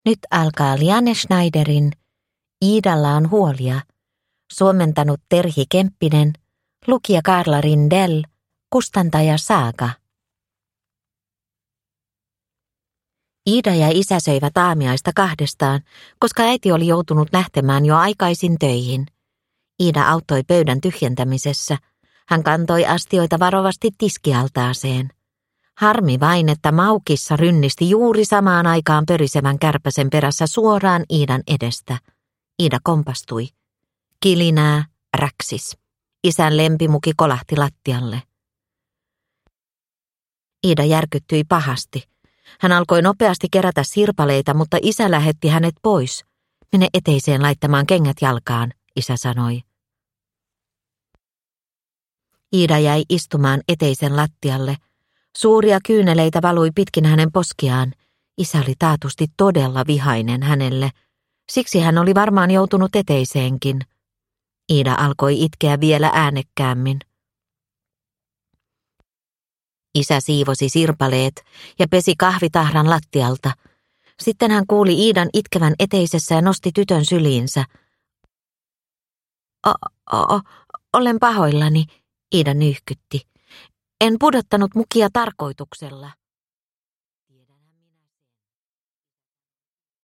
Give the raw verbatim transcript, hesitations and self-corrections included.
Nyt alkaa Liane Schneiderin Iidalla on huolia, suomentanut Terhi Kemppinen, lukija Karla Rindell, kustantaja Saaga. Iida ja isä söivät aamiaista kahdestaan, koska äiti oli joutunut lähtemään jo aikaisin töihin. Iida auttoi pöydän tyhjentämisessä. Hän kantoi astioita varovasti tiskialtaaseen. Harmi vain, että Maukissa rynnisti juuri samaan aikaan pörisevän kärpäsen perässä suoraan Iidan edestä. Iida kompastui. Kilinää, räksis. Isän lempimuki kolahti lattialle. Iida järkyttyi pahasti. Hän alkoi nopeasti kerätä sirpaleita, mutta isä lähetti hänet pois. Mene eteiseen laittamaan kengät jalkaan, isä sanoi. Iida jäi istumaan eteisen lattialle. Suuria kyyneleitä valui pitkin hänen poskiaan. Isä oli taatusti todella vihainen hänelle. Siksi hän oli varmaan joutunut eteiseenkin. Iida alkoi itkeä vielä äänekkäämmin. Isä siivosi sirpaleet ja pesi kahvitahran lattialta. Sitten hän kuuli Iidan itkevän eteisessä ja nosti tytön syliinsä. O, o, olen pahoillani, Iida nyyhkytti. En pudottanut mukia tarkoituksella.